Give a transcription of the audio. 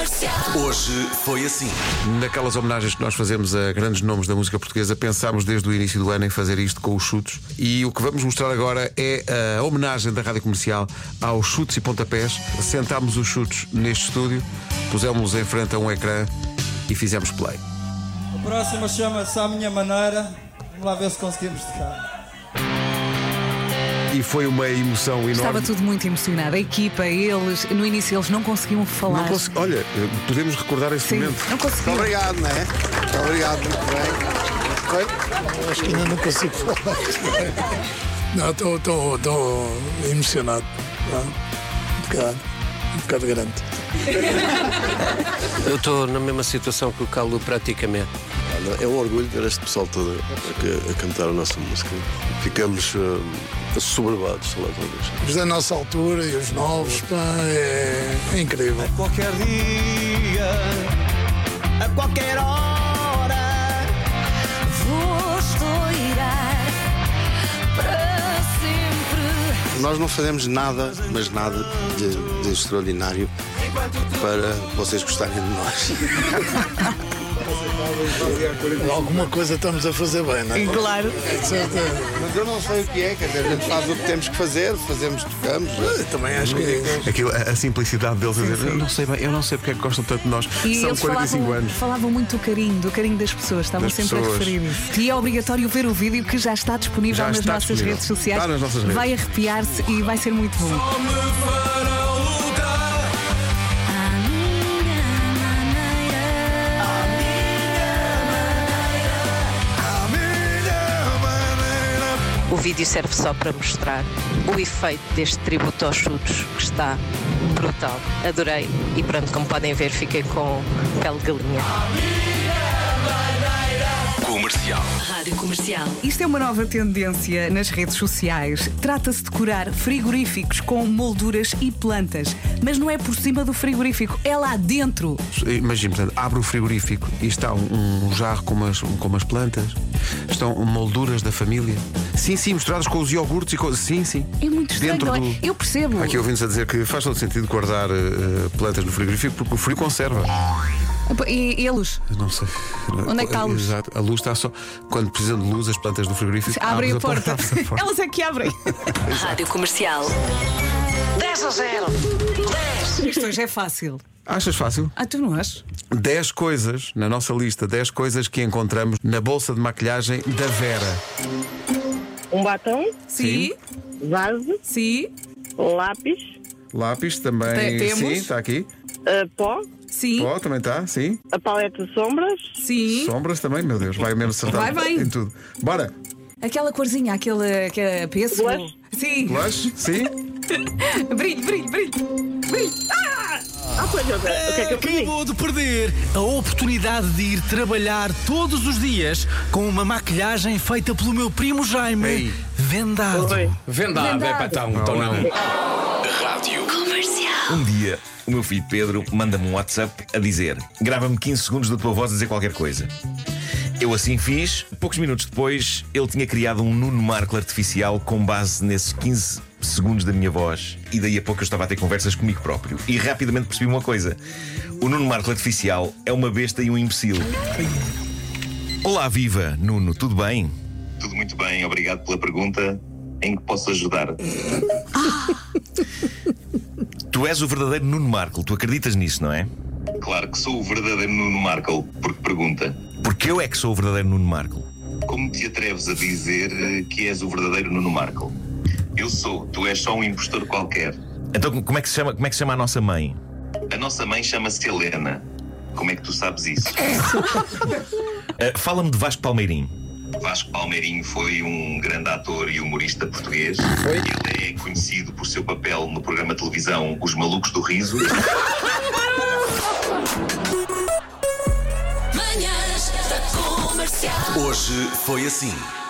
Hoje foi assim. Naquelas homenagens que nós fazemos a grandes nomes da música portuguesa, pensámos desde o início do ano em fazer isto com os chutos. E o que vamos mostrar agora é a homenagem da Rádio Comercial aos chutes e pontapés. Sentámos os chutos neste estúdio, pusemos em frente a um ecrã e fizemos play. A próxima chama-se À Minha Maneira. Vamos lá ver se conseguimos tocar. E foi uma emoção enorme. Estava tudo muito emocionado. A equipa, eles, no início eles não conseguiam falar. Olha, podemos recordar esse Sim, momento. não conseguiam. Muito obrigado, não é? Muito obrigado, muito bem. Acho que ainda não consigo falar. Não, estou emocionado. Um bocado grande. Eu estou na mesma situação que o Calu, praticamente. É um orgulho ver este pessoal todo a cantar a nossa música. Ficamos assoberbados, sei lá, talvez. Os da nossa altura e os novos, pá, é incrível. A qualquer dia, a qualquer hora, vou estourar para sempre. Nós não fazemos nada, mas nada de extraordinário para vocês gostarem de nós. Alguma coisa estamos a fazer bem, não é? Claro. Mas eu não sei o que é, quer dizer, a gente faz o que temos que fazer, fazemos, tocamos. Também acho que é. Aquilo, a simplicidade deles a dizer, eu não sei porque é que gostam tanto de nós. E São eles 45 anos. falavam muito do carinho das pessoas, estavam Das sempre pessoas. a referir isso. E é obrigatório ver o vídeo que já está disponível Já nas está nossas disponível. redes sociais. Está nas nossas redes. Vai arrepiar-se e vai ser muito bom. O vídeo serve só para mostrar o efeito deste tributo aos chutos, que está brutal. Adorei e pronto, como podem ver, fiquei com pele de galinha. Comercial. Rádio Comercial. Isto é uma nova tendência nas redes sociais. Trata-se de decorar frigoríficos com molduras e plantas. Mas não é por cima do frigorífico, é lá dentro. Imagina, portanto, abre o frigorífico e está um jarro com umas plantas. Estão molduras da família. Sim, misturadas com os iogurtes e com... Sim. É muito estranho, Dentro não é? do... Eu percebo. Há aqui ouvintes a dizer que faz todo sentido guardar plantas no frigorífico porque o frio conserva. E a luz? Não sei. Onde é que está a luz? Exato. A luz está só... Quando precisam de luz, as plantas do frigorífico... Abrem a abres porta. abres a porta. Elas é que abrem. Rádio Comercial. 10-0. 10. Isto hoje é fácil. Achas fácil? Tu não achas? 10 coisas, na nossa lista, 10 coisas que encontramos na bolsa de maquilhagem da Vera. Um batom, Sim. vaso, Sim. lápis, Lápis também. Temos. Sim, está aqui. pó, Sim. Pó também está, sim. a paleta de sombras, Sim. Sombras também, meu Deus, vai mesmo acertar Vai bem. em tudo. Bora! Aquela corzinha, aquele pêssego. Blush. Sim. Blush, sim. Brilho. pois, o que é que eu pedi? Acabou de perder a oportunidade de ir trabalhar todos os dias com uma maquilhagem feita pelo meu primo Jaime. Ei. Vendado. Oi. Vendado, é para então não. Rádio. Comercial. Um dia, o meu filho Pedro manda-me um WhatsApp a dizer: grava-me 15 segundos da tua voz a dizer qualquer coisa. Eu assim fiz. Poucos minutos depois, ele tinha criado um Nuno Marco artificial com base nesses 15 segundos da minha voz. E daí a pouco eu estava a ter conversas comigo próprio. E rapidamente percebi uma coisa: o Nuno Marco artificial é uma besta e um imbecil. Olá, viva, Nuno, tudo bem? Tudo muito bem, obrigado pela pergunta. Em que posso ajudar? Tu és o verdadeiro Nuno Marco, tu acreditas nisso, não é? Claro que sou o verdadeiro Nuno Marco, porque pergunta. Porque eu é que sou o verdadeiro Nuno Marco. Como te atreves a dizer que és o verdadeiro Nuno Marco? Eu sou, tu és só um impostor qualquer. Então como é que se chama a nossa mãe? A nossa mãe chama-se Helena. Como é que tu sabes isso? Fala-me de Vasco Palmeirim. Vasco Palmeirim foi um grande ator e humorista português. Ele é conhecido por seu papel no programa de televisão Os Malucos do Riso. Manhãs da Comercial. Hoje foi assim.